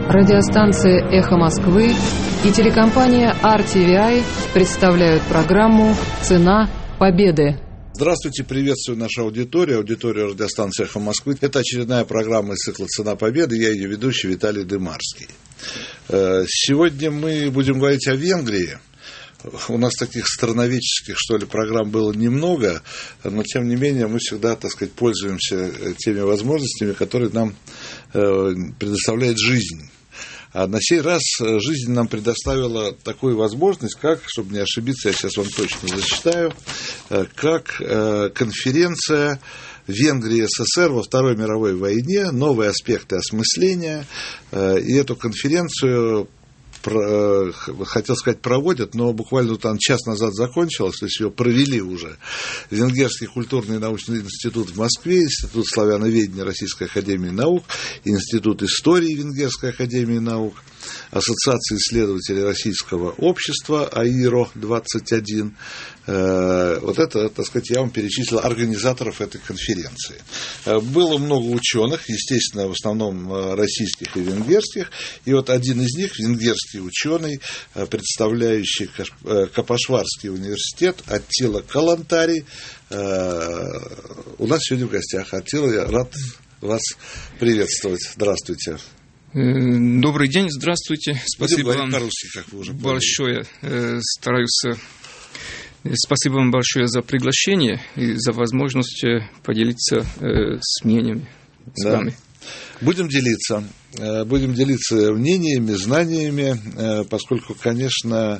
Радиостанция «Эхо Москвы» и телекомпания RTVI представляют программу «Цена победы». Здравствуйте, приветствую нашу аудиторию радиостанции «Эхо Москвы». Это очередная программа из цикла «Цена победы». Я ее ведущий Виталий Дымарский. Сегодня мы будем говорить о Венгрии. У нас таких страноведческих, что ли, программ было немного, но, тем не менее, мы всегда, так сказать, пользуемся теми возможностями, которые нам предоставляет жизнь. А на сей раз жизнь нам предоставила такую возможность, как, чтобы не ошибиться, я сейчас вам точно зачитаю, как конференция Венгрии и СССР во Второй мировой войне, новые аспекты осмысления. И эту конференцию, хотел сказать, проводят, но буквально там час назад закончилось, то есть ее провели уже Венгерский культурный и научный институт в Москве, Институт славяноведения Российской академии наук, Институт истории Венгерской академии наук, Ассоциация исследователей Российского общества АИРО-21. Вот это, так сказать, я вам перечислил организаторов этой конференции. Было много ученых, естественно, в основном российских и венгерских, и вот один из них, венгерский ученый, представляющий Капашварский университет, Аттила Калантари, у нас сегодня в гостях. Аттила, я рад вас приветствовать. Здравствуйте. Добрый день, здравствуйте. Спасибо вам как вы уже большое. Спасибо вам большое за приглашение и за возможность поделиться с мнениями с вами. Будем делиться мнениями, знаниями, поскольку, конечно,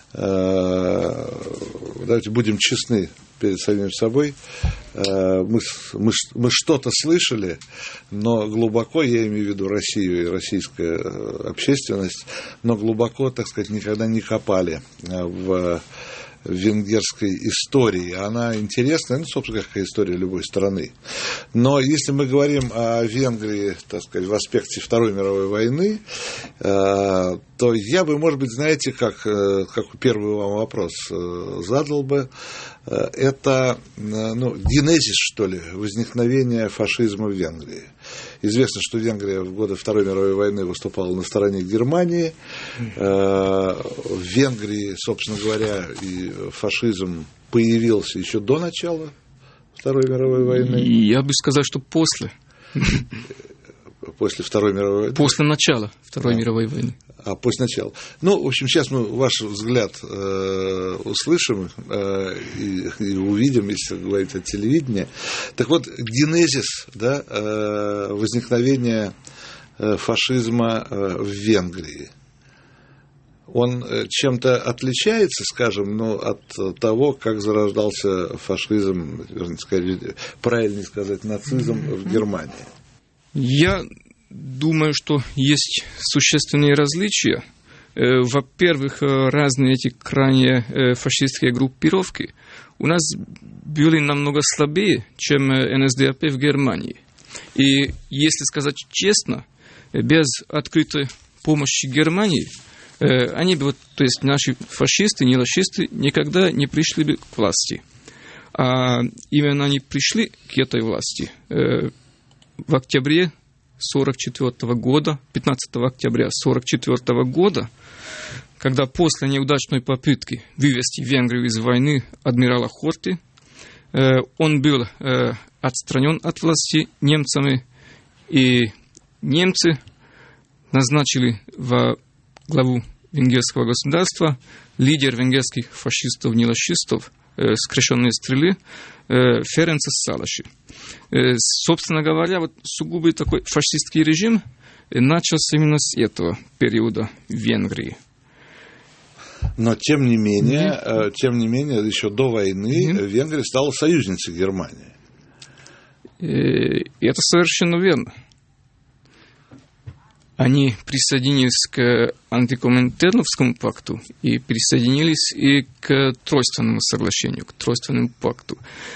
давайте будем честны перед самим собой. Мы что-то слышали, но глубоко, я имею в виду Россию и российскую общественность, но глубоко, так сказать, никогда не копали в венгерской истории. Она интересная, собственно, как история любой страны. Но если мы говорим о Венгрии, так сказать, в аспекте Второй мировой войны, то я бы, может быть, знаете, как первый вам вопрос задал бы, это генезис, что ли, возникновения фашизма в Венгрии. Известно, что Венгрия в годы Второй мировой войны выступала на стороне Германии. В Венгрии, собственно говоря, и фашизм появился еще до начала Второй мировой войны. Я бы сказал, что после. После Второй мировой войны? После начала Второй мировой войны. После начала. В общем, сейчас мы ваш взгляд услышим и увидим, если говорить о телевидении. Так вот, генезис возникновения фашизма в Венгрии, он чем-то отличается, скажем, от того, как зарождался фашизм, правильнее сказать, нацизм в Германии? Я думаю, что есть существенные различия. Во-первых, разные эти крайне фашистские группировки у нас были намного слабее, чем НСДАП в Германии. И, если сказать честно, без открытой помощи Германии, они бы, то есть наши фашисты, неонацисты, никогда не пришли бы к власти. А именно они пришли к этой власти в октябре 1944 года, 15 октября 1944 года, когда после неудачной попытки вывести Венгрию из войны адмирала Хорти, он был отстранен от власти немцами, и немцы назначили во главу венгерского государства лидер венгерских фашистов-нелашистов, скрещенные стрелы, Ференца Салаши. Собственно говоря, сугубый такой фашистский режим начался именно с этого периода в Венгрии. Но, тем не менее, еще до войны Венгрия стала союзницей Германии. Это совершенно верно. Они присоединились к антикоминтерновскому пакту и присоединились и к Тройственному соглашению, к Тройственному пакту.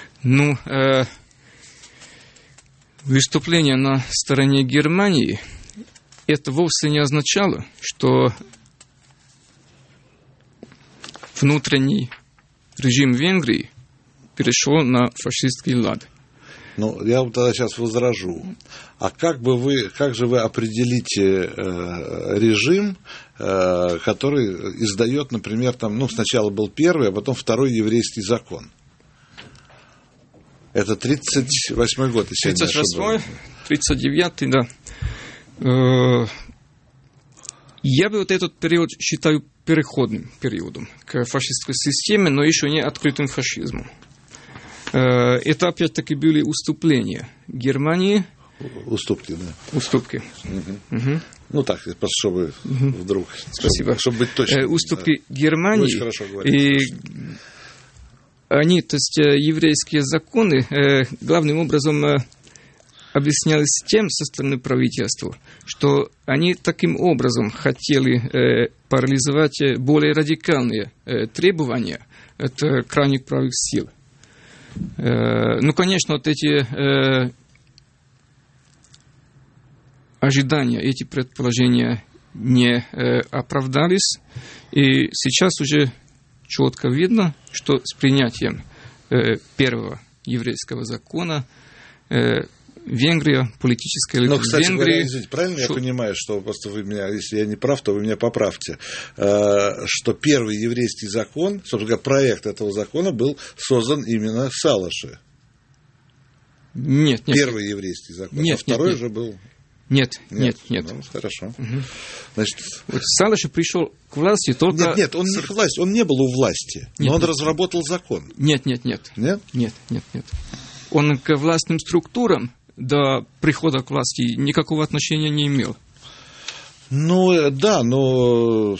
Выступление на стороне Германии это вовсе не означало, что внутренний режим Венгрии перешел на фашистский лад. Ну, я вот тогда сейчас возражу. А как же вы определите режим, который издает, например, там, ну, сначала был первый, а потом второй еврейский закон? Это 38-й год, если я не ошибаюсь. 39-й, да. Я бы вот этот период считаю переходным периодом к фашистской системе, но еще не открытым фашизмом. Это опять-таки были уступления Германии. Уступки, да. Уступки. Угу. Ну так, просто чтобы вдруг. Спасибо. Чтобы быть точным. Уступки Германии. Очень хорошо говорите. И они, то есть еврейские законы, главным образом объяснялось тем со стороны правительства, что они таким образом хотели парализовать более радикальные требования от крайних правых сил. Ну, конечно, вот эти ожидания, эти предположения не оправдались, и сейчас уже четко видно, что с принятием первого еврейского закона Венгрия, политическая элита Венгрии... Венгрии... Говоря, извините, правильно я понимаю, что просто вы меня, если я не прав, то вы меня поправьте, что первый еврейский закон, собственно говоря, проект этого закона был создан именно в Салаше? Нет. Первый еврейский закон, нет, а второй нет. же был... Нет. Ну, хорошо. Угу. Значит... Вот Салаш пришел к власти только... Нет, он не к власти, он не был у власти, но он разработал закон. Нет. Нет? Нет. Он к властным структурам до прихода к власти никакого отношения не имел. Ну, да, но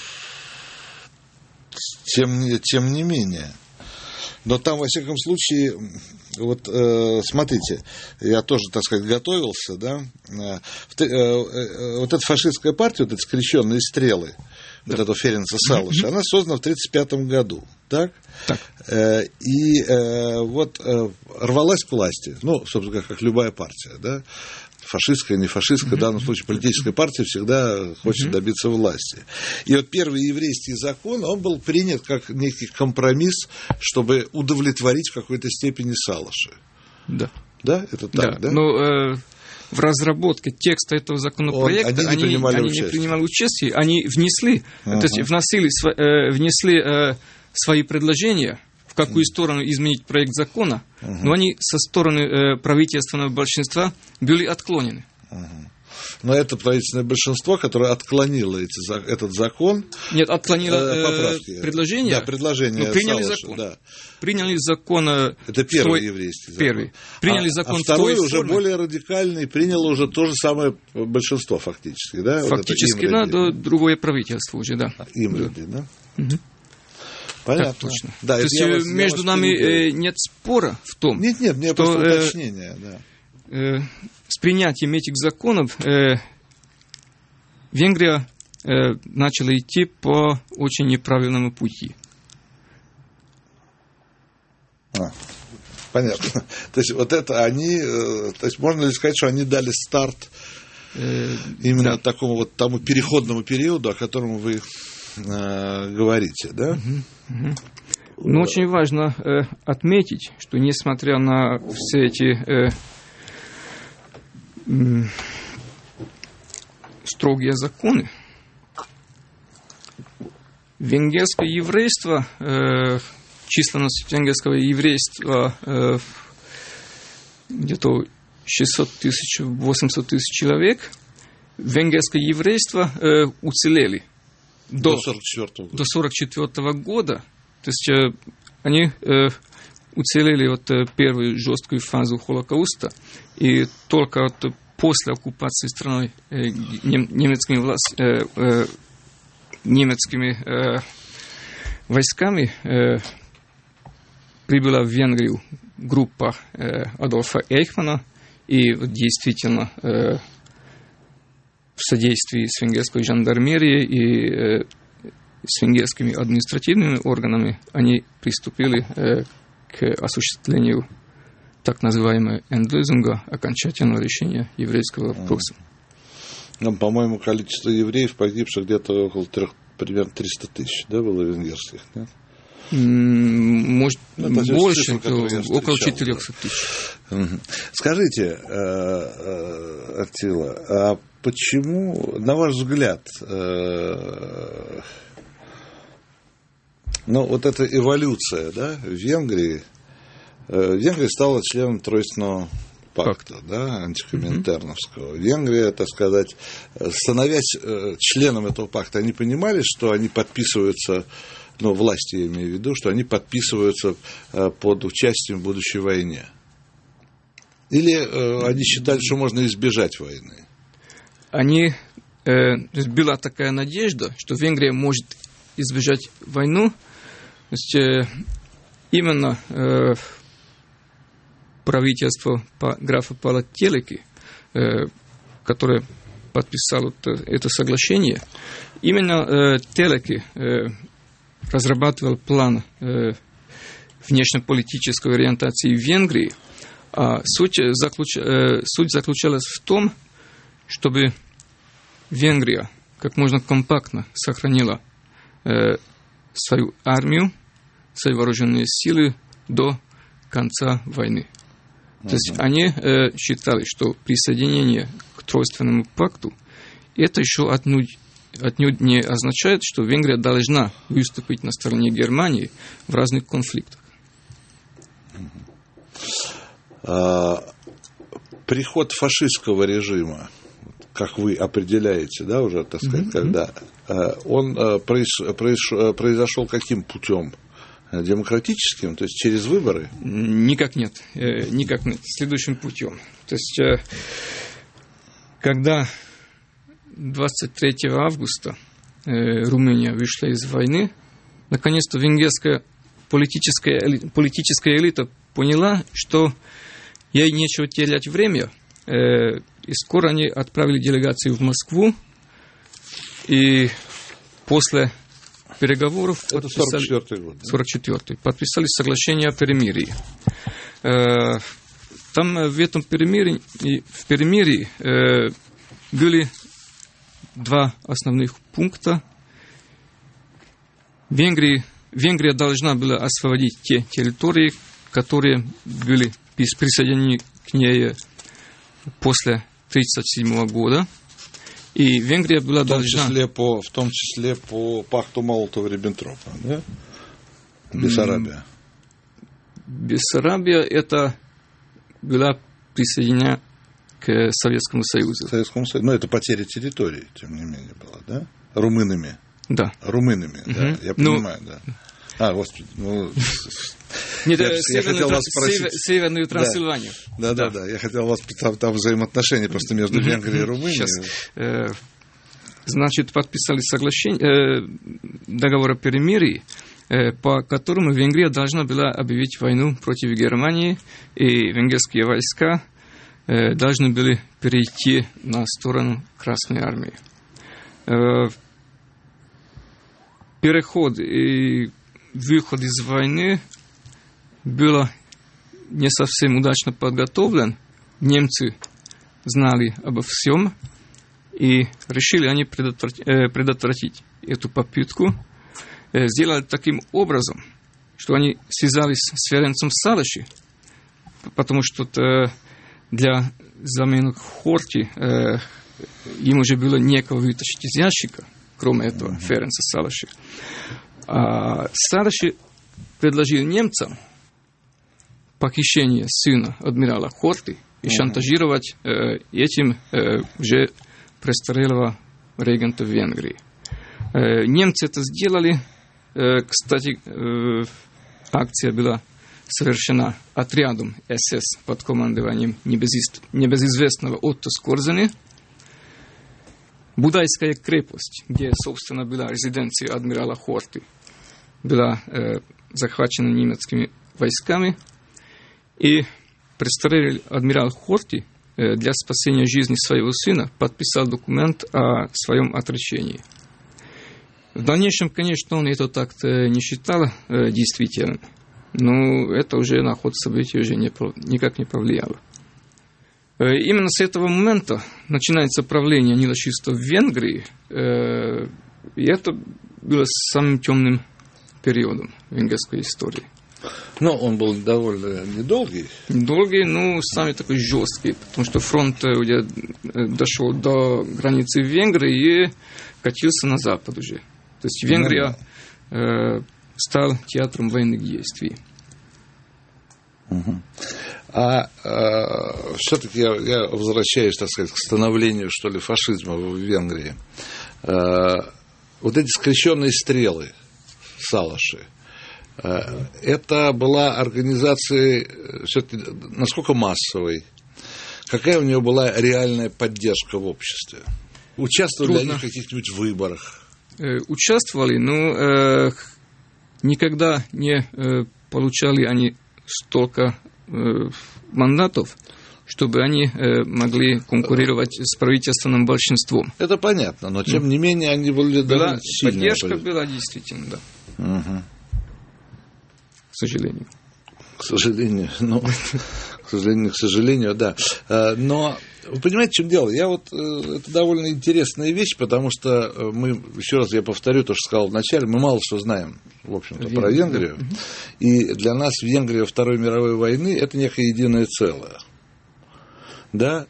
тем не менее. Но там, во всяком случае, вот смотрите, я тоже, так сказать, готовился, да, вот эта фашистская партия, вот эти скрещенные стрелы, вот эта Ференца Салаша, она создана в 1935 году, так? Так. И вот рвалась к власти, ну, собственно, как любая партия, да, фашистская, не фашистская, в данном случае политическая партия всегда хочет добиться власти. И вот первый еврейский закон, он был принят как некий компромисс, чтобы удовлетворить в какой-то степени Салаша. Да. Да? Это так, да? Ну, в разработке текста этого законопроекта они не принимали участие, они внесли, то есть внесли свои предложения, в какую сторону изменить проект закона, но они со стороны правительственного большинства были отклонены. Но это правительственное большинство, которое отклонило этот закон. Нет, отклонило предложение. Да, предложение. Приняли Салаша, закон. да. Приняли закон. Это первый еврейский закон. Первый. Приняли закон второй уже более радикальный, приняло уже то же самое большинство фактически, да? Фактически, вот да, другое правительство уже, да. Имреди, да? Угу. Понятно. Так точно. Да, то есть между нами нет спора в том, нет, мне что просто уточнение, да. С принятием этих законов Венгрия начала идти по очень неправильному пути. Понятно. То есть вот это они, то есть можно ли сказать, что они дали старт именно такому вот тому переходному периоду, о котором вы говорите, да? Но очень важно отметить, что несмотря на все эти строгие законы, венгерское еврейство, численность венгерского еврейства где-то 600 тысяч, 800 тысяч человек, венгерское еврейство уцелели до 1944 года. То есть они уцелели вот первую жесткую фазу Холокауста, и только вот после оккупации страной немецкими войсками прибыла в Венгрию группа Адольфа Эйхмана, и действительно в содействии с венгерской жандармерией и с венгерскими административными органами они приступили к осуществлению так называемого «эндлösung», окончательного решения еврейского вопроса. По-моему, количество евреев, погибших где-то около примерно 300 тысяч, да, было венгерских, нет? Может, больше, около 400 тысяч. Скажите, Аттила, а почему, на ваш взгляд, вот эта эволюция, да, в Венгрии стала членом Тройственного пакта, да, антикоминтерновского. Венгрия, так сказать, становясь членом этого пакта, они понимали, что они подписываются, власти я имею в виду, что они подписываются под участием в будущей войне? Или они считали, что можно избежать войны? Была такая надежда, что Венгрия может избежать войну. То есть, именно правительство графа Павла Телеки, которое подписало это соглашение, именно Телеки разрабатывал план внешнеполитической ориентации в Венгрии. А суть заключалась в том, чтобы Венгрия как можно компактно сохранила свою армию, свои вооруженные силы до конца войны. То есть они считали, что присоединение к Тройственному пакту это еще отнюдь не означает, что Венгрия должна выступить на стороне Германии в разных конфликтах. Приход фашистского режима, как вы определяете, да, уже, так сказать, когда он произошел каким путем? Демократическим, то есть через выборы? Никак нет. Следующим путем. То есть, когда 23 августа Румыния вышла из войны, наконец-то венгерская политическая элита поняла, что ей нечего терять время, и скоро они отправили делегацию в Москву, и после переговоров это 44-й год, да? 44-й. Подписали соглашение о перемирии. Там в этом перемирии были два основных пункта. Венгрия должна была освободить те территории, которые были присоединены к ней после 1937 года. И Венгрия была должна... В том числе по пакту Молотова-Риббентропа, да? Бессарабия. Бессарабия это была присоединена к Советскому Союзу. Но это потеря территории, тем не менее, была, да? Румынами. Да. Румынами, да, я понимаю, да. Господи, Нет, Северную Трансильванию. Да. Я хотел вас там взаимоотношения просто между Венгрией и Румынией. Значит, подписали договор о перемирии, по которому Венгрия должна была объявить войну против Германии, и венгерские войска должны были перейти на сторону Красной Армии. Переход и выход из войны был не совсем удачно подготовлен. Немцы знали обо всем и решили они предотвратить эту попытку. Сделали таким образом, что они связались с Ференцем Салаши, потому что для замены Хорти им уже было некого вытащить из ящика, кроме этого Ференца Салаши. А Салаши предложил немцам похищение сына адмирала Хорти и шантажировать этим уже престарелого регента в Венгрии. Немцы это сделали. Кстати, акция была совершена отрядом СС под командованием небезызвестного Отто Скорзени. Будайская крепость, где, собственно, была резиденция адмирала Хорти, была захвачена немецкими войсками. И престарелый адмирал Хорти для спасения жизни своего сына подписал документ о своем отречении. В дальнейшем, конечно, он это так-то не считал действительным, но это уже на ход событий уже никак не повлияло. Именно с этого момента начинается правление анилашистов в Венгрии, и это было самым темным периодом венгерской истории. Но он был довольно недолгий. Недолгий, но сами такой жесткий, потому что фронт дошел до границы Венгрии и катился на запад уже. То есть Венгрия стал театром военных действий. Угу. Все-таки я возвращаюсь, так сказать, к становлению, что ли, фашизма в Венгрии. Вот эти скрещенные стрелы, салаши, это была организация все-таки насколько массовой? Какая у нее была реальная поддержка в обществе? Участвовали они в каких-нибудь выборах? Участвовали, но никогда не получали они столько мандатов, чтобы они могли конкурировать с правительственным большинством. Это понятно, но тем не менее они были довольно сильные. Поддержка была действительно, да. Угу. К сожалению. К сожалению, да. Но вы понимаете, в чем дело? Это довольно интересная вещь, потому что мы, еще раз я повторю то, что сказал вначале, мы мало что знаем, в общем-то, про Венгрию. Да. И для нас Венгрия Второй мировой войны – это некое единое целое. Да?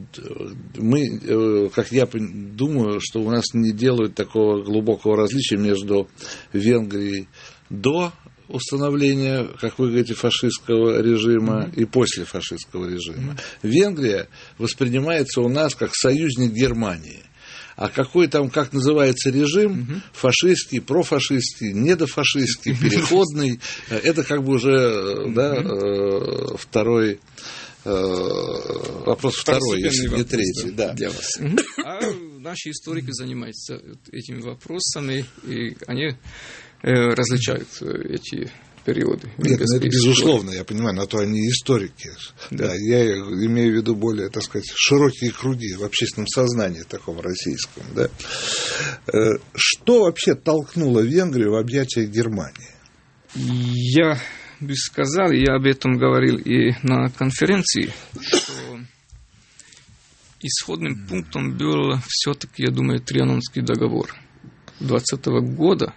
Мы, как я думаю, что у нас не делают такого глубокого различия между Венгрией до установления, как вы говорите, фашистского режима и после фашистского режима. Венгрия воспринимается у нас как союзник Германии. А какой там, как называется режим, фашистский, профашистский, недофашистский, переходный, это как бы уже второй вопрос, второй, если не третий. Да. Для вас. А наши историки занимаются этими вопросами, и они различают эти периоды. Нет, это безусловно, я понимаю, на то они историки. Да, я имею в виду более, так сказать, широкие круги в общественном сознании таком российском. Да. Что вообще толкнуло Венгрию в объятия Германии? Я бы сказал, я об этом говорил и на конференции, что исходным пунктом был все-таки, я думаю, Трианонский договор 20 года.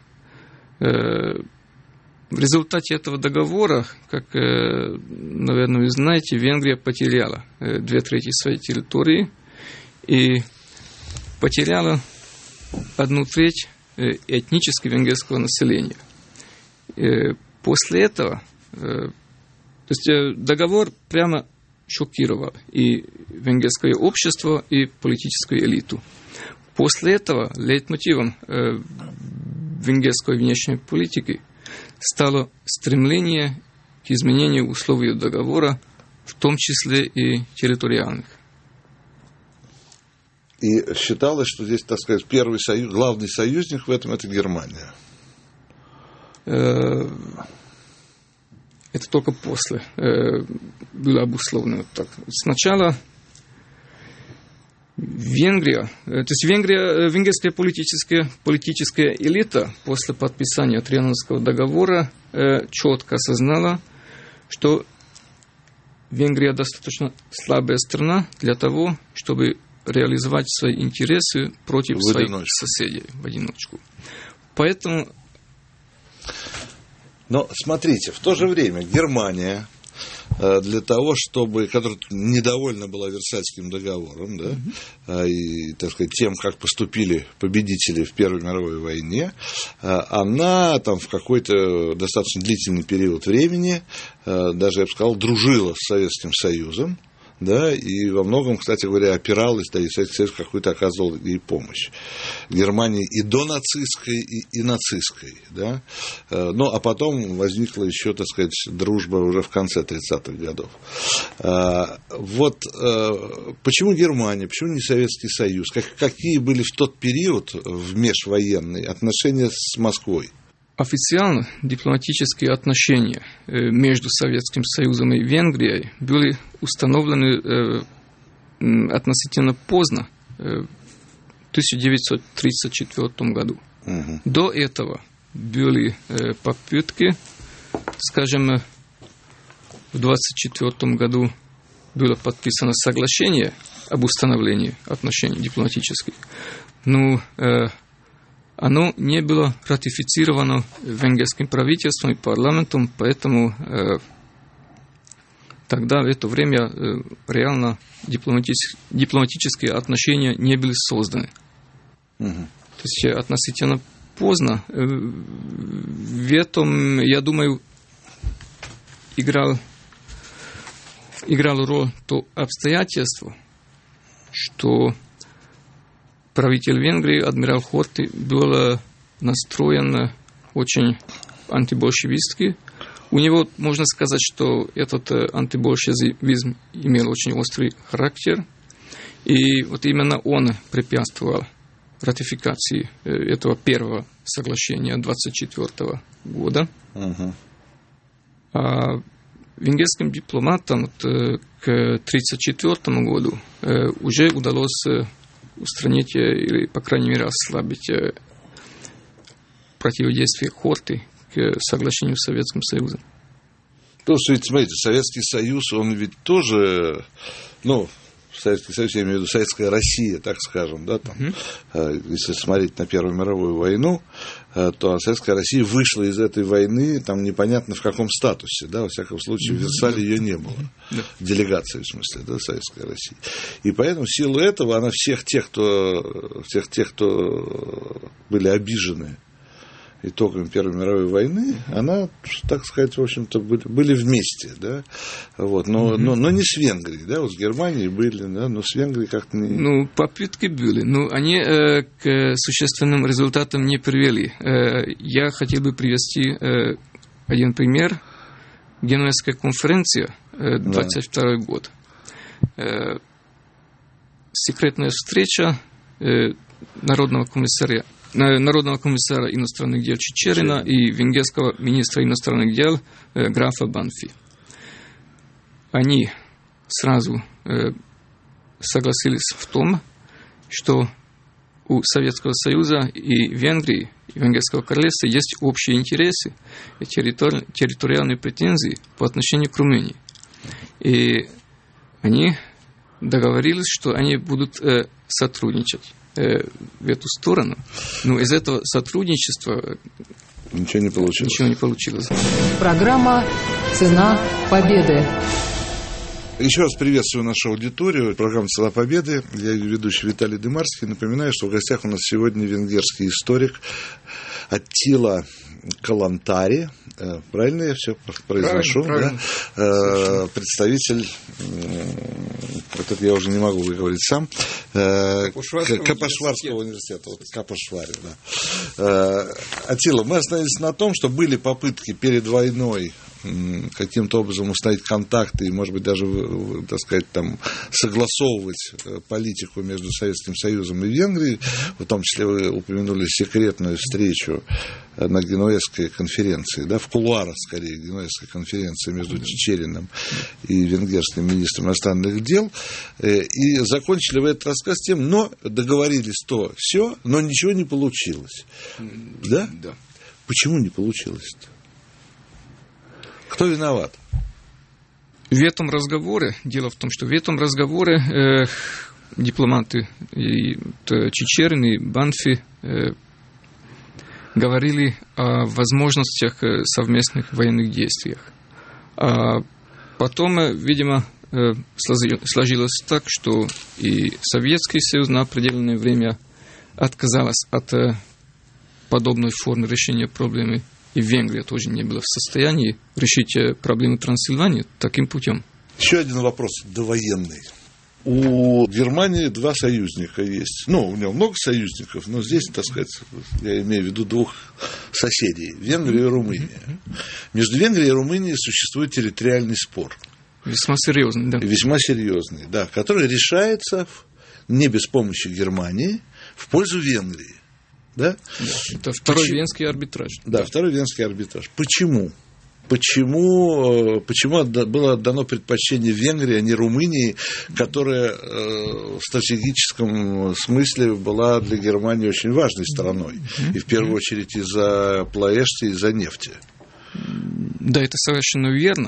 В результате этого договора, как, наверное, вы знаете, Венгрия потеряла 2/3 своей территории и потеряла 1/3 этнически венгерского населения. После этого, то есть договор прямо шокировал и венгерское общество, и политическую элиту. После этого лейтмотивом венгерской внешней политики стало стремление к изменению условий договора, в том числе и территориальных. И считалось, что здесь, так сказать, первый главный союзник в этом – это Германия. Это только после было обусловлено так. Сначала Венгрия, то есть венгерская политическая элита после подписания Трианонского договора четко осознала, что Венгрия достаточно слабая страна для того, чтобы реализовать свои интересы против своих соседей в одиночку. Поэтому... Но смотрите, в то же время Германия для того, чтобы, которая недовольна была Версальским договором, да, и, так сказать, тем, как поступили победители в Первой мировой войне, она там в какой-то достаточно длительный период времени, даже, я бы сказал, дружила с Советским Союзом, да, и во многом, кстати говоря, опиралась, да, и Советский Союз какую-то оказывал ей помощь. Германии и донацистской, и нацистской, да. Ну, а потом возникла еще, так сказать, дружба уже в конце 30-х годов. Вот почему Германия, почему не Советский Союз? Какие были в тот период, в межвоенный, отношения с Москвой? Официально дипломатические отношения между Советским Союзом и Венгрией были установлены относительно поздно, в 1934 году. Угу. До этого были попытки, скажем, в 1924 году было подписано соглашение об установлении отношений дипломатических. Но оно не было ратифицировано венгерским правительством и парламентом, поэтому тогда в это время реально дипломатические отношения не были созданы. То есть относительно поздно. В этом, я думаю, играло роль то обстоятельство, что правитель Венгрии, адмирал Хортhy, был настроен очень антибольшевистски. У него, можно сказать, что этот антибольшевизм имел очень острый характер. И вот именно он препятствовал ратификации этого первого соглашения 1924 года. А венгерским дипломатам к 1934 году уже удалось устранить или, по крайней мере, ослабить противодействие Хортhy к соглашению с Советским Союзом. То есть, смотрите, Советский Союз, он ведь тоже, Советский Союз, я имею в виду Советская Россия, так скажем, да, там, если смотреть на Первую мировую войну, то Советская Россия вышла из этой войны, там непонятно в каком статусе, да, во всяком случае, в Версале ее не было, делегации, в смысле, да, Советской России. И поэтому в силу этого она всех тех, кто были обижены итогами Первой мировой войны, она, так сказать, в общем-то, были вместе, да, вот, но не с Венгрией, да, вот с Германией были, да, но с Венгрией как-то не... попытки были, но они к существенным результатам не привели. Я хотел бы привести один пример. Генуэзская конференция, 22 год. Секретная встреча Народного комиссара иностранных дел Чичерина и венгерского министра иностранных дел графа Банфи. Они сразу согласились в том, что у Советского Союза и Венгрии, и Венгерского королевства есть общие интересы и территориальные претензии по отношению к Румынии. И они договорились, что они будут сотрудничать в эту сторону. Но из этого сотрудничества ничего не получилось. Программа «Цена победы». Еще раз приветствую нашу аудиторию. Программа «Цена победы». Я ее ведущий Виталий Дымарский. Напоминаю, что в гостях у нас сегодня венгерский историк Аттила Калантари. Правильно я все произношу? Правильно. Да? Представитель, вот это я уже не могу выговорить сам, Капашварского университета. Вот, Капашвари, да. Аттила, мы остановились на том, что были попытки перед войной каким-то образом установить контакты и, может быть, даже, так сказать, там, согласовывать политику между Советским Союзом и Венгрией. В том числе вы упомянули секретную встречу на Генуэзской конференции, да, в кулуарах, скорее, Генуэзской конференции между Чичериным и венгерским министром иностранных дел. И закончили вы этот рассказ тем, но договорились то все, но ничего не получилось. Да? Да. Почему не получилось-то? Кто виноват? Дело в том, что в этом разговоре дипломаты и Чичерин и Банфи говорили о возможностях совместных военных действиях. А потом, видимо, сложилось так, что и Советский Союз на определенное время отказался от подобной формы решения проблемы, и Венгрия тоже не была в состоянии решить проблему Трансильвании таким путем. Еще один вопрос довоенный. У Германии два союзника есть. У него много союзников, но здесь, так сказать, я имею в виду двух соседей. Венгрия и Румыния. Между Венгрией и Румынией существует территориальный спор. Весьма серьезный, да. Весьма серьезный, да, который решается не без помощи Германии в пользу Венгрии. Да? Это второй венский арбитраж. Да, второй венский арбитраж. Почему? Почему было отдано предпочтение Венгрии, а не Румынии, которая в стратегическом смысле была для Германии очень важной страной? И в первую очередь из-за Плоэшти, из-за нефти. Да, это совершенно верно.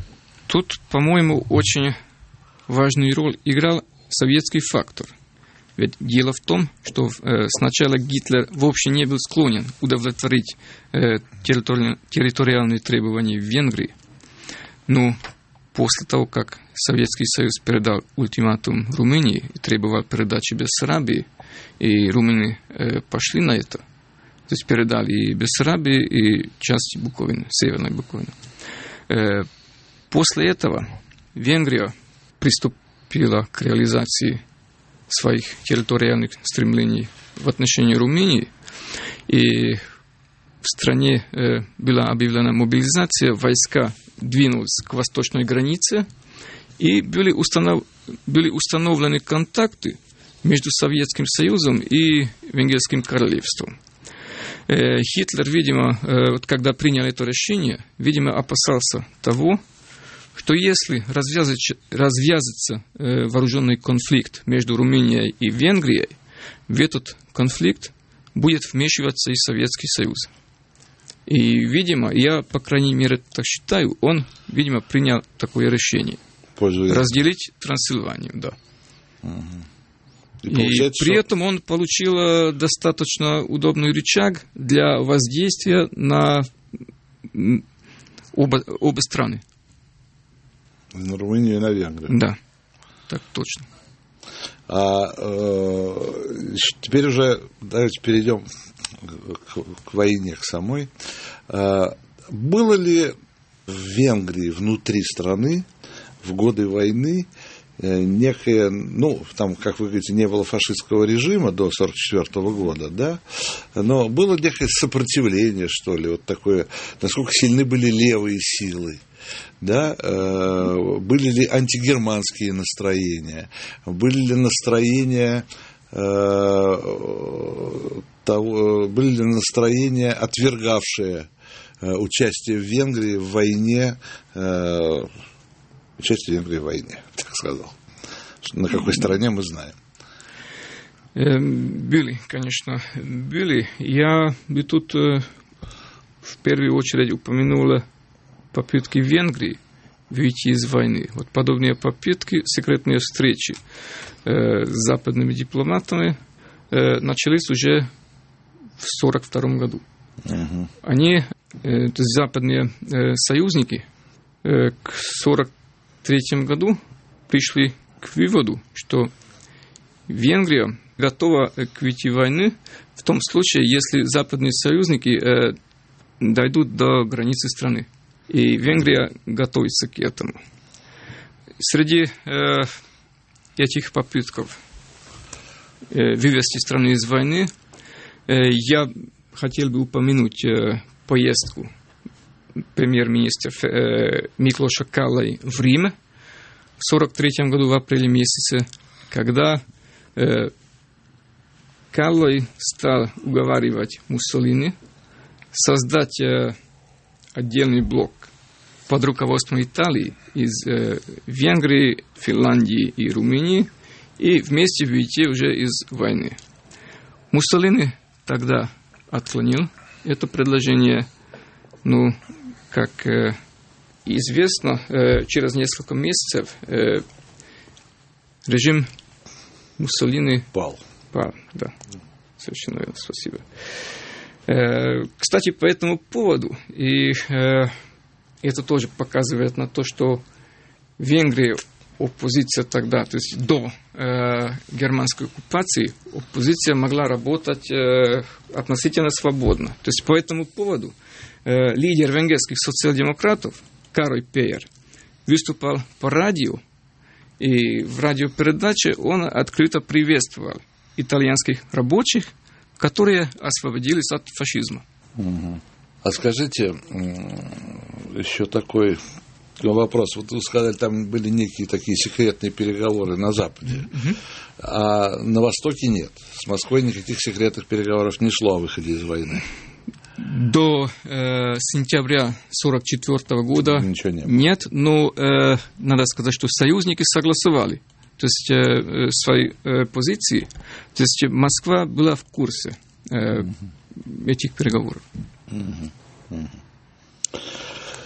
Тут, по-моему, очень важную роль играл советский фактор. Ведь дело в том, что сначала Гитлер вовсе не был склонен удовлетворить территориальные требования в Венгрии, но после того, как Советский Союз передал ультиматум Румынии и требовал передачи Бессарабии, и румыны пошли на это, то есть передали и Бессарабию, и часть Буковины, Северной Буковины. После этого Венгрия приступила к реализации своих территориальных стремлений в отношении Румынии, и в стране была объявлена мобилизация, войска двинулись к восточной границе, и были установлены контакты между Советским Союзом и Венгерским королевством. Гитлер, видимо, вот когда принял это решение, видимо, опасался того, что если развяжется вооруженный конфликт между Румынией и Венгрией, в этот конфликт будет вмешиваться и Советский Союз. И, видимо, я, по крайней мере, так считаю, он, видимо, принял такое решение. Разделить Трансильванию, да. Угу. И при этом он получил достаточно удобный рычаг для воздействия на обе страны. На Румынию и на Венгрию. Да, так точно. Теперь уже давайте перейдем к войне, к самой. Было ли в Венгрии внутри страны в годы войны некое, ну, там, как вы говорите, не было фашистского режима до 1944 года, да, но было некое сопротивление, что ли, вот такое, насколько сильны были левые силы, да, были ли антигерманские настроения, были ли настроения, были ли настроения, отвергавшие участие в Венгрии в войне, участие Венгрии в войне, так сказал. На какой стороне мы знаем. Были, конечно, были. Я бы тут в первую очередь упомянул попытки Венгрии выйти из войны. Вот подобные попытки, секретные встречи с западными дипломатами начались уже в 1942 году. Угу. Они, то есть западные союзники, к 1943 году пришли к выводу, что Венгрия готова к выйти войны в том случае, если западные союзники дойдут до границы страны. И Венгрия готовится к этому. Среди этих попыток вывести страну из войны я хотел бы упомянуть поездку премьер-министра Миклоша Каллай в Рим в 1943 году в апреле месяце, когда Каллай стал уговаривать Муссолини создать отдельный блок под руководством Италии из Венгрии, Финляндии и Румынии и вместе выйти уже из войны. Муссолини тогда отклонил это предложение, ну, как известно, через несколько месяцев режим Муссолини пал. Да, совершенно верно, спасибо. Кстати, по этому поводу, и это тоже показывает на то, что в Венгрии оппозиция тогда, то есть до германской оккупации, оппозиция могла работать относительно свободно. То есть по этому поводу лидер венгерских социал-демократов Карой Пейер выступал по радио, и в радиопередаче он открыто приветствовал итальянских рабочих, которые освободились от фашизма. Угу. А скажите, еще такой вопрос. Вот вы сказали, там были некие такие секретные переговоры на Западе, а на Востоке нет. С Москвой никаких секретных переговоров не шло о выходе из войны. До сентября 1944 года ничего не было. Нет, но надо сказать, что союзники согласовали, то есть свои позиции. То есть Москва была в курсе этих переговоров.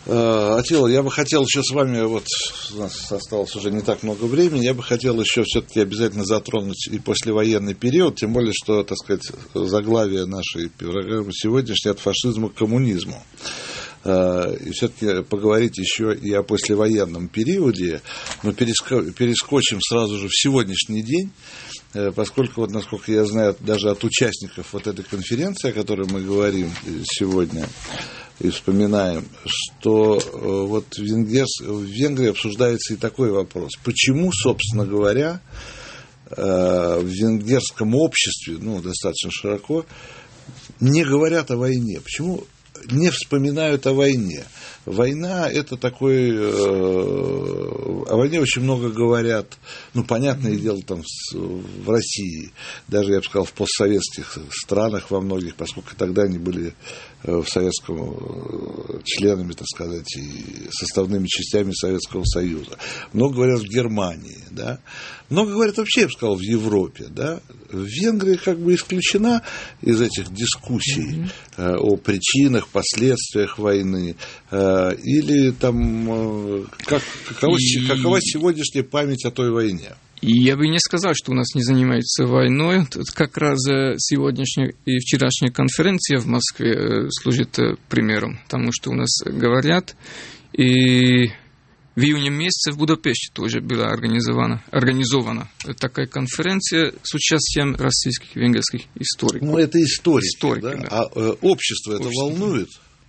Атила, я бы хотел еще с вами, вот у нас осталось уже не так много времени, я бы хотел еще все-таки обязательно затронуть и послевоенный период, тем более, что, так сказать, заглавие нашей программы сегодняшней от фашизма к коммунизму. И все-таки поговорить еще и о послевоенном периоде, но перескочим сразу же в сегодняшний день, поскольку, вот, насколько я знаю, даже от участников вот этой конференции, о которой мы говорим сегодня, и вспоминаем, что вот в Венгрии обсуждается и такой вопрос. Почему, собственно говоря, в венгерском обществе, достаточно широко, не говорят о войне? Почему не вспоминают о войне? Война – это такой... О войне очень много говорят, понятное дело, там в России, даже, я бы сказал, в постсоветских странах во многих, поскольку тогда они были в советском членами, так сказать, и составными частями Советского Союза. Много говорят в Германии, да. Много говорят вообще, я бы сказал, в Европе, да. Венгрия как бы исключена из этих дискуссий о причинах, последствиях войны. Или там какова сегодняшняя память о той войне? И я бы не сказал, что у нас не занимаются войной. Тут как раз сегодняшняя и вчерашняя конференция в Москве служит примером тому, что у нас говорят. И в июне месяце в Будапеште тоже была организована такая конференция с участием российских и венгерских историков. Это историки, да? А общество это волнует?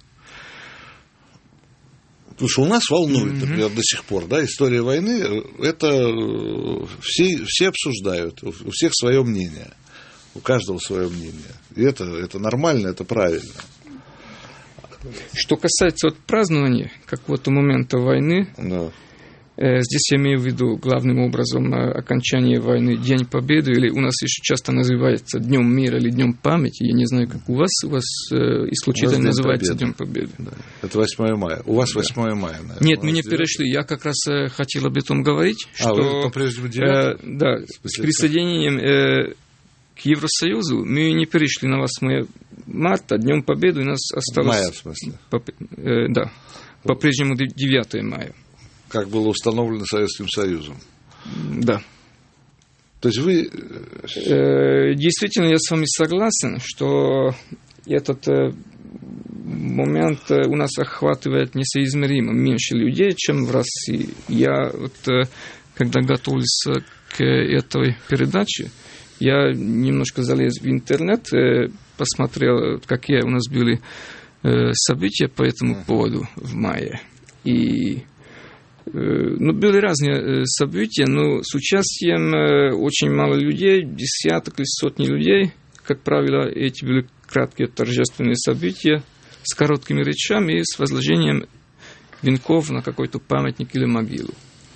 Потому что у нас волнует, например, до сих пор, да, история войны, это все обсуждают, у всех свое мнение, у каждого свое мнение. И это нормально, это правильно. Что касается празднования какого-то момента войны, да. Здесь я имею в виду главным образом окончание войны, День Победы, или у нас еще часто называется Днем мира или Днем памяти, я не знаю, как у вас исключительно называется День Победы. Да. Это 8 мая. У вас 8 мая, наверное. Нет, мы не перешли. Я как раз хотел об этом говорить, что вы по-прежнему 9? Да, с присоединением к Евросоюзу мы не перешли на 8 марта, Днем Победы у нас осталось... Мая, в смысле? Да, по-прежнему 9 мая. Как было установлено Советским Союзом. Да. То есть вы... Действительно, я с вами согласен, что этот момент у нас охватывает несоизмеримо меньше людей, чем в России. Я когда готовился к этой передаче, я немножко залез в интернет, посмотрел, какие у нас были события по этому поводу в мае. И были разные события, но с участием очень мало людей, десяток или сотни людей. Как правило, эти были краткие торжественные события с короткими речами и с возложением венков на какой-то памятник или могилу.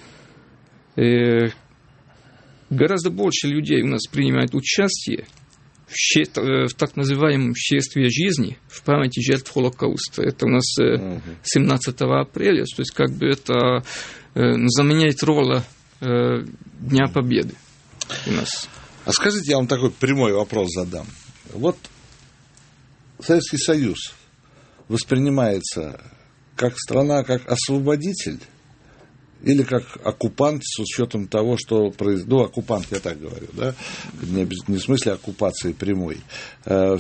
Гораздо больше людей у нас принимают участие в так называемом «Шествии жизни» в памяти жертв Холокауста. Это у нас 17 апреля, то есть как бы это заменяет роль Дня Победы у нас. А скажите, я вам такой прямой вопрос задам. Вот Советский Союз воспринимается как страна, как освободитель, или как оккупант с учетом того, что произошло. Ну, оккупант, я так говорю, да, не в смысле оккупации прямой, как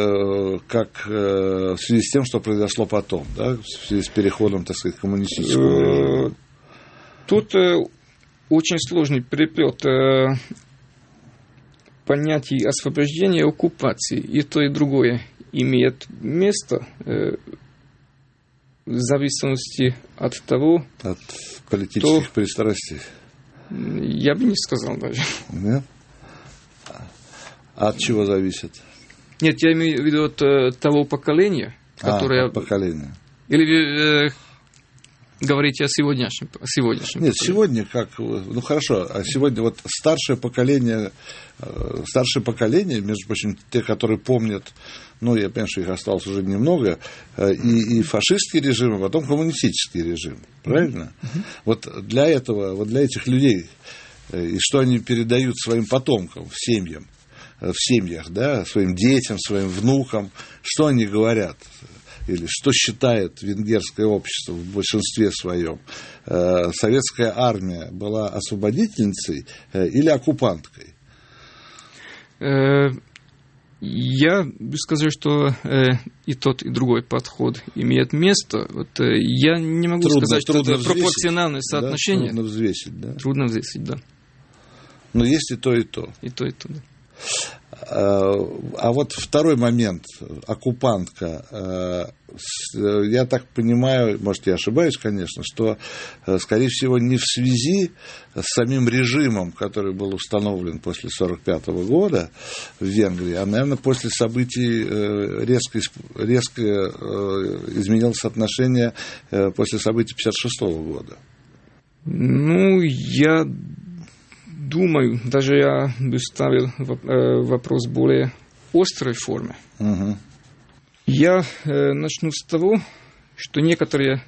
в связи с тем, что произошло потом, да, в связи с переходом, так сказать, к коммунистическому режиму. Тут очень сложный переплет понятий освобождения и оккупации. И то, и другое имеет место в зависимости от того... От политических пристрастий. Я бы не сказал даже. Нет? А от чего зависит? Нет, я имею в виду от того поколения, которое... от поколения. Или говорите о сегодняшнем Нет, сегодня как... Ну, хорошо, а сегодня вот старшее поколение, между прочим, те, которые помнят, ну, я понимаю, что их осталось уже немного, и фашистский режим, а потом коммунистический режим. Правильно? Вот для этого, вот для этих людей, и что они передают своим потомкам, в семьях, да, своим детям, своим внукам, что они говорят? или что считает венгерское общество в большинстве своем, советская армия была освободительницей или оккупанткой? Я бы сказал, что и тот, и другой подход имеет место. Вот, я не могу сказать, что это пропорциональное соотношение. Да? Трудно взвесить, да? Трудно взвесить, да. Но есть и то, и то. И то, и то, да. А вот второй момент, оккупантка. Я так понимаю, может, я ошибаюсь, конечно, что, скорее всего, не в связи с самим режимом, который был установлен после 1945 года в Венгрии, а, наверное, после событий резко изменилось отношение после событий 1956 года. Ну, я думаю, даже я бы ставил вопрос в более острой форме. Угу. Я начну с того, что некоторые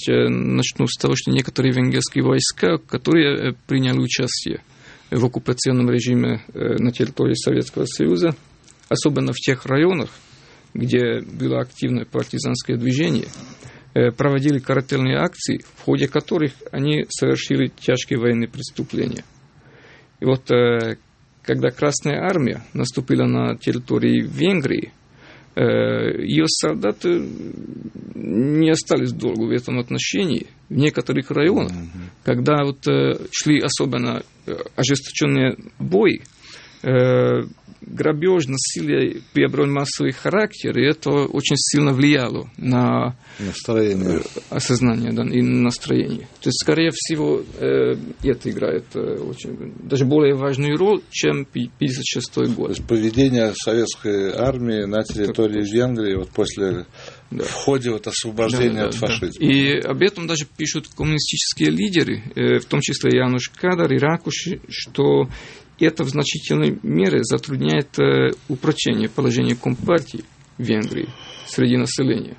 венгерские войска, которые приняли участие в оккупационном режиме на территории Советского Союза, особенно в тех районах, где было активное партизанское движение, проводили карательные акции, в ходе которых они совершили тяжкие военные преступления. И вот когда Красная Армия наступила на территории Венгрии, ее солдаты не остались долго в этом отношении. В некоторых районах, когда вот шли особенно ожесточенные бои, грабеж, насилие приобрел массовый характер, и это очень сильно влияло на осознание, да, и настроение. То есть, скорее всего, это играет очень, даже более важную роль, чем 1956 год. То есть, поведение советской армии на территории Венгрии вот после в ходе вот освобождения от фашизма. Да. И об этом даже пишут коммунистические лидеры, в том числе Януш Кадар и Ракуши, что это в значительной мере затрудняет упрочение положения Компартии в Венгрии среди населения.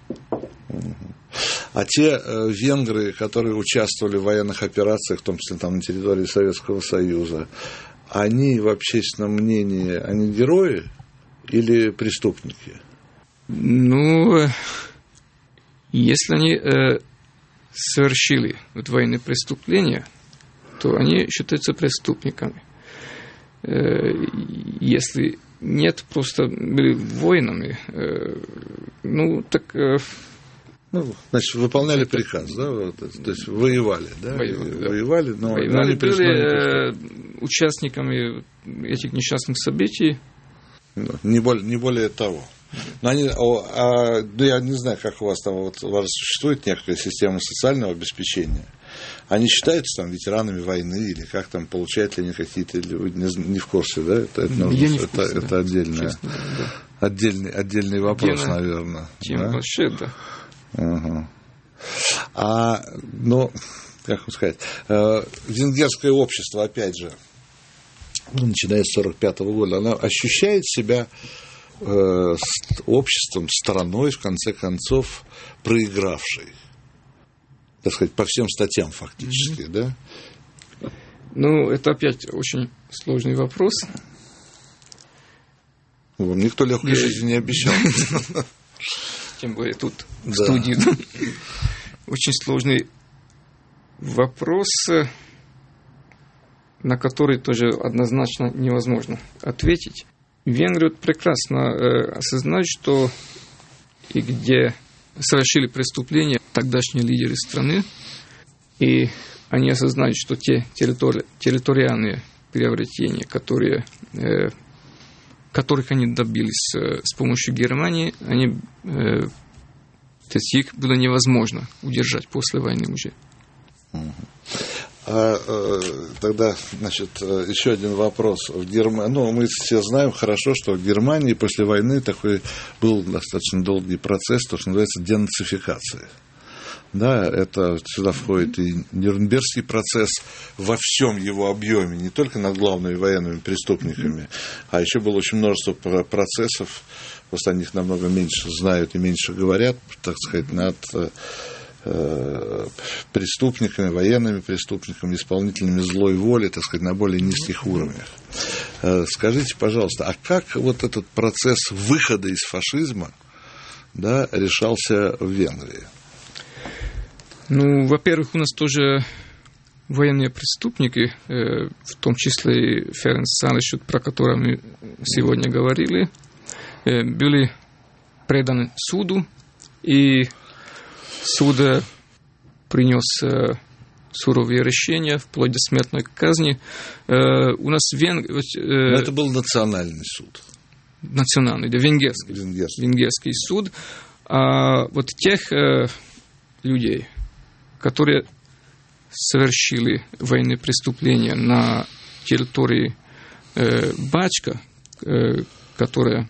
А те венгры, которые участвовали в военных операциях, в том числе там на территории Советского Союза, они в общественном мнении, они герои или преступники? Ну, если они совершили военные преступления, то они считаются преступниками. Если нет, просто были воинами, ну, так... Ну, значит, выполняли приказ, да? Вот, то есть воевали, да? Воевали, но не были участниками этих несчастных событий. Не более того. Но они, я не знаю, как у вас там, вот, у вас существует некая система социального обеспечения. Они считаются там ветеранами войны или как там, получают ли они какие-то, не в курсе, да? Это отдельное, честно, да. Отдельный вопрос, наверное. Тема да? Вообще, да. Угу. Ну, как вам сказать, венгерское общество, опять же, начиная с 1945 года, оно ощущает себя обществом, страной, в конце концов, проигравшей, так сказать, по всем статьям фактически, да? Ну, это опять очень сложный вопрос. Вам никто легкой жизни не обещал. Тем более тут в студии. Очень сложный вопрос, на который тоже однозначно невозможно ответить. Венгры прекрасно осознают, что и где совершили преступления тогдашние лидеры страны, и они осознают, что те территориальные приобретения, которых они добились с помощью Германии, то есть их было невозможно удержать после войны уже. Тогда, значит, еще один вопрос. Ну, мы все знаем хорошо, что в Германии после войны такой был достаточно долгий процесс, то, что называется денацификация. Да, это сюда входит и Нюрнбергский процесс во всем его объеме, не только над главными военными преступниками, а еще было очень множество процессов, просто о них намного меньше знают и меньше говорят, так сказать, над преступниками, военными преступниками, исполнителями злой воли, так сказать, на более низких уровнях. Скажите, пожалуйста, а как вот этот процесс выхода из фашизма да, решался в Венгрии? Ну, во-первых, у нас тоже военные преступники, в том числе и Ференц Салишут, про которого мы сегодня говорили, были преданы суду, и суд принес суровые решения, вплоть до смертной казни. У нас это был национальный суд. Национальный, да, венгерский суд. А вот тех людей, которые совершили военные преступления на территории Бачка, которая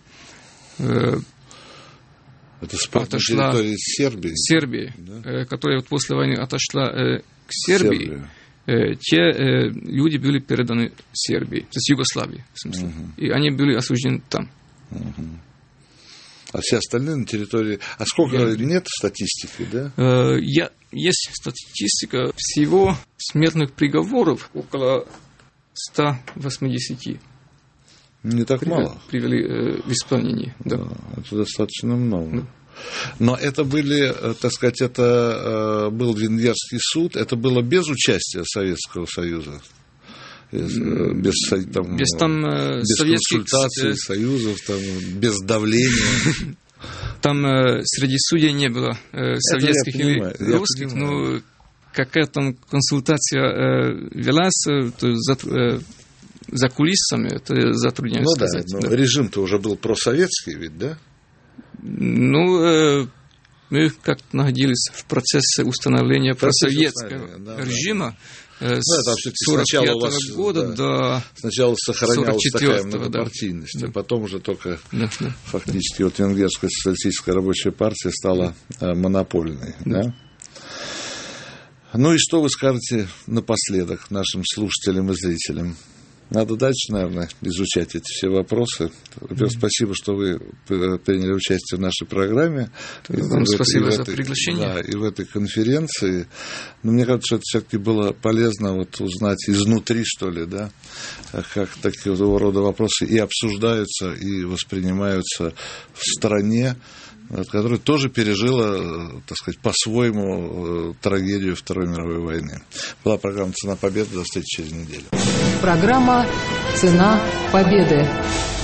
это отошла территории Сербии, да? Которая вот после войны отошла к Сербии. Те люди были переданы Сербии, то есть Югославии, в смысле. И они были осуждены там. А все остальные на территории... А сколько нет статистики, да? Есть статистика. Всего смертных приговоров около 180. Не так мало. Привели в исполнение. Да. Это достаточно много. Да. Но это были, так сказать, это был Венгерский суд, это было без участия Советского Союза? Без консультаций, союзов, без давления. Там среди судей не было советских или русских, но какая там консультация велась за кулисами, это затрудняюсь сказать. Ну да, режим-то уже был просоветский ведь, да? Ну, мы как-то находились в процессе установления просоветского режима. С 1945 года до сначала сохранялась такая многопартийность, а потом уже только фактически вот Венгерская социалистическая рабочая партия стала монопольной. Да? Ну и что вы скажете напоследок нашим слушателям и зрителям? Надо дальше, наверное, изучать эти все вопросы. Во-первых, спасибо, что вы приняли участие в нашей программе. Вам спасибо за приглашение. Да, и в этой конференции. Но мне кажется, что это все-таки было полезно вот узнать изнутри, что ли, да, как такого рода вопросы и обсуждаются, и воспринимаются в стране, которая тоже пережила, так сказать, по-своему трагедию Второй мировой войны. Была программа «Цена победы». До встречи через неделю. Программа «Цена победы».